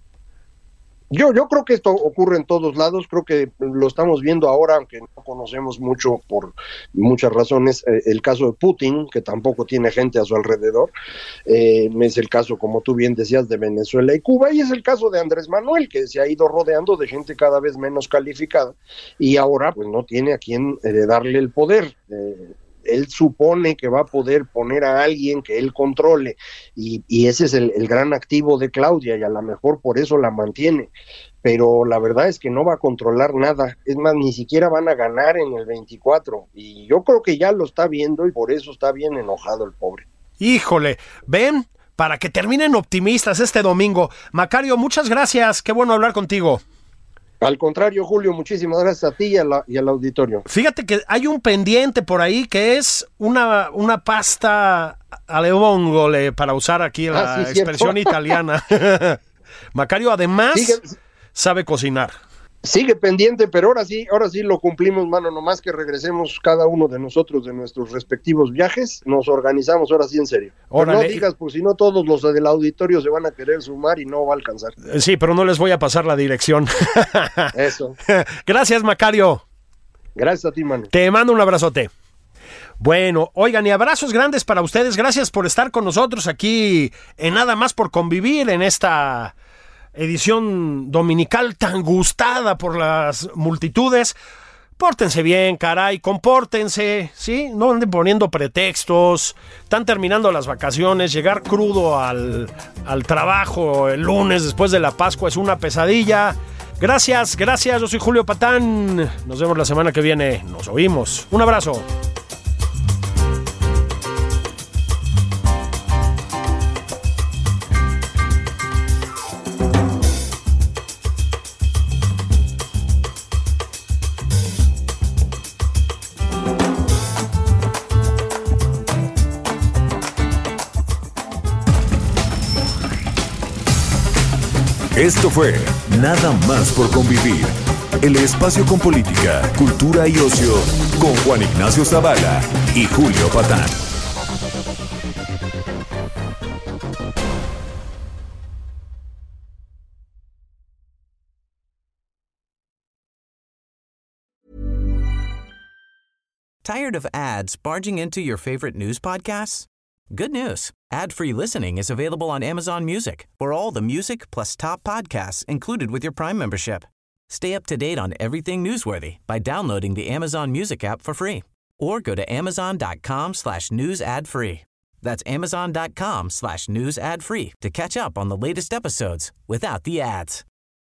Yo, yo creo que esto ocurre en todos lados, creo que lo estamos viendo ahora, aunque no conocemos mucho por muchas razones, eh, el caso de Putin, que tampoco tiene gente a su alrededor, eh, es el caso, como tú bien decías, de Venezuela y Cuba, y es el caso de Andrés Manuel, que se ha ido rodeando de gente cada vez menos calificada, y ahora pues no tiene a quien eh, darle el poder. eh, Él supone que va a poder poner a alguien que él controle, y, y ese es el, el gran activo de Claudia, y a lo mejor por eso la mantiene, pero la verdad es que no va a controlar nada. Es más, ni siquiera van a ganar en el veinticuatro, y yo creo que ya lo está viendo, y por eso está bien enojado el pobre. Híjole, ven, para que terminen optimistas este domingo. Macario, muchas gracias, qué bueno hablar contigo. Al contrario, Julio, muchísimas gracias a ti y, a la, y al auditorio. Fíjate que hay un pendiente por ahí que es una, una pasta alle vongole, para usar aquí la Ah, sí, expresión cierto. italiana. Macario además Sigue, sabe cocinar. sigue pendiente, pero ahora sí, ahora sí lo cumplimos, mano, nomás que regresemos cada uno de nosotros de nuestros respectivos viajes, nos organizamos ahora sí en serio. Pero no Órale. digas, pues si no todos los del auditorio se van a querer sumar y no va a alcanzar. Eh, Sí, pero no les voy a pasar la dirección. Eso. Gracias, Macario. Gracias a ti, mano. Te mando un abrazote. Bueno, oigan, y abrazos grandes para ustedes. Gracias por estar con nosotros aquí en Nada Más por Convivir, en esta edición dominical tan gustada por las multitudes. Pórtense bien, caray, compórtense, ¿sí? No anden poniendo pretextos. Están terminando las vacaciones. Llegar crudo al, al trabajo el lunes después de la Pascua es una pesadilla. Gracias, gracias. Yo soy Julio Patán. Nos vemos la semana que viene. Nos oímos. Un abrazo. Esto fue Nada Más por Convivir, el espacio con política, cultura y ocio con Juan Ignacio Zavala y Julio Patán. Tired of ads barging into your favorite news podcasts? Good news. Ad-free listening is available on Amazon Music for all the music plus top podcasts included with your Prime membership. Stay up to date on everything newsworthy by downloading the Amazon Music app for free or go to amazon.com slash news ad free. That's amazon.com slash news ad free to catch up on the latest episodes without the ads.